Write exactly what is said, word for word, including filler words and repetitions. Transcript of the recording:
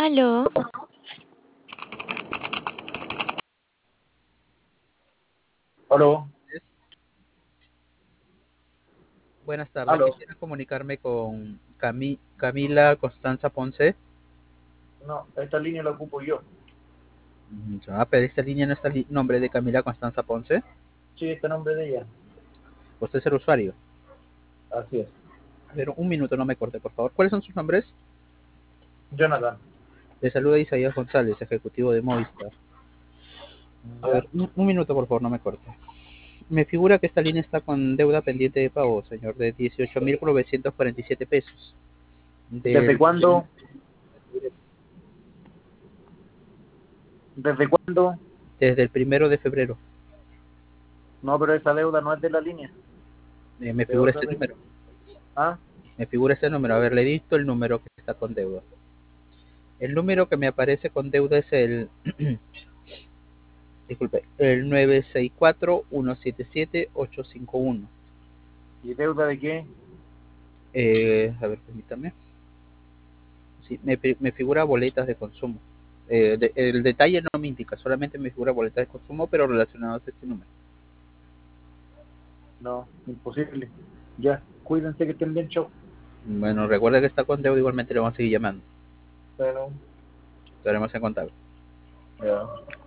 Aló, Aló, Es- Buenas tardes, aló. quisiera comunicarme con Cami- Camila Constanza Ponce. No, esta línea la ocupo yo. Mm, Ah, pero esta línea no está el nombre de Camila Constanza Ponce. Sí, este nombre de ella. Usted es el usuario. Así es. A ver, un minuto, no me corte, por favor. ¿Cuáles son sus nombres? Jonathan. Le saluda Isaías González, ejecutivo de Movistar. A Ya. ver, un, un minuto, por favor, no me corte. Me figura que esta línea está con deuda pendiente de pago, señor, de dieciocho mil novecientos cuarenta y siete pesos. ¿Desde Del, cuándo? ¿Desde cuándo? desde el primero de febrero. No, pero esa deuda no es de la línea. Eh, me Es figura otra este deuda. número. Ah, Me figura este número. A ver, le dicto el número que está con deuda. El número que me aparece con deuda es el, disculpe, el nueve seis cuatro uno siete siete ocho cinco uno. ¿y deuda de qué? Eh, a ver, permítame. Sí, me, me figura boletas de consumo. Eh, de- el detalle no me indica, solamente me figura boletas de consumo, pero relacionadas a este número. No, imposible. Ya, cuídense que estén bien, chau. Bueno, recuerda que está con deuda, igualmente le vamos a seguir llamando. Bueno, Estaremos en contacto. ya.